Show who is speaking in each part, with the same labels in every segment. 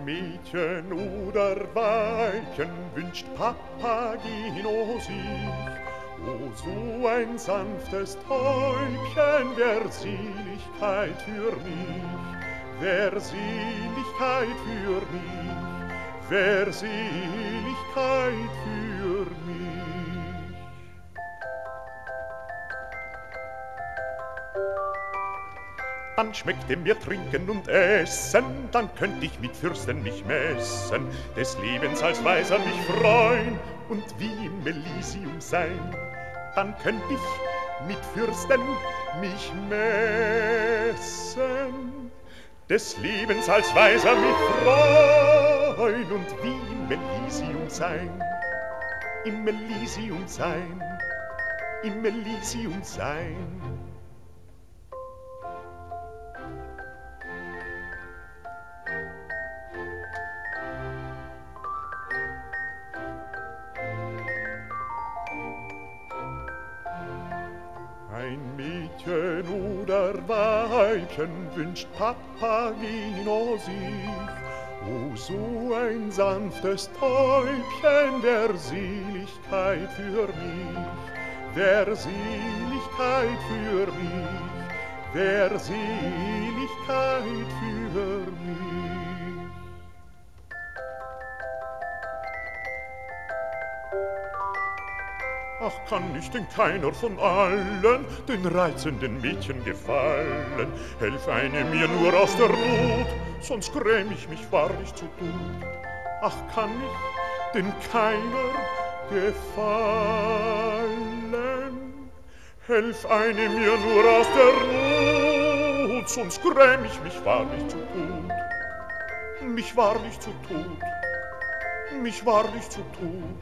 Speaker 1: Mädchen oder Weibchen wünscht Papageno sich. O, so ein sanftes Täubchen wär Seligkeit für mich, wär Seligkeit für mich, wär Seligkeit für mich. Dann schmeckte mir Trinken und Essen, dann könnt ich mit Fürsten mich messen, des Lebens als Weiser mich freuen und wie im Elysium sein. Dann könnt ich mit Fürsten mich messen, des Lebens als Weiser mich freuen und wie im Elysium sein. Im Elysium sein, im Elysium sein. Ein Mädchen oder Weibchen wünscht Papageno sich. O, so ein sanftes Täubchen wär Seligkeit für mich, wär Seligkeit für mich, wär Seligkeit für mich. Ach, kann ich denn keiner von allen den reizenden Mädchen gefallen? Helf eine mir nur aus der Not, sonst gräm ich mich wahrlich zu Tod. Ach, kann ich denn keiner gefallen? Helf eine mir nur aus der Not, sonst gräm ich mich wahrlich zu Tod. Mich wahrlich zu Tod, mich wahrlich zu Tod.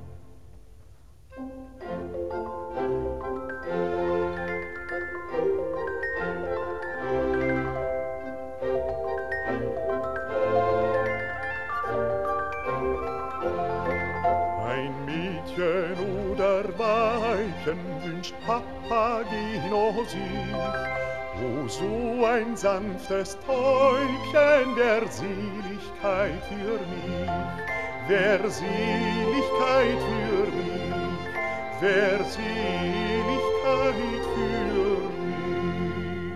Speaker 1: Ein Mädchen oder Weibchen wünscht Papageno sich. O, so ein sanftes Täubchen wär Seligkeit für mich, wär Seligkeit für mich, wär Seligkeit für mich.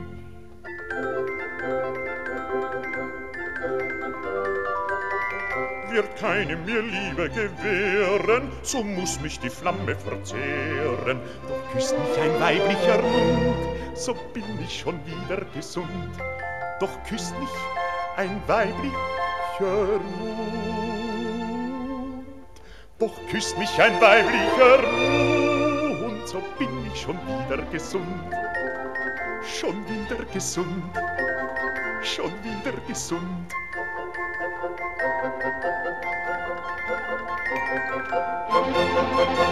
Speaker 1: Wird keine mir Liebe gewähren, so muß mich die Flamme verzehren. Doch küsst mich ein weiblicher Mund, so bin ich schon wieder gesund. Doch küsst mich ein weiblicher Mund. Doch küsst mich ein weiblicher Mund, so bin ich schon wieder gesund. Schon wieder gesund, schon wieder gesund. Thank you.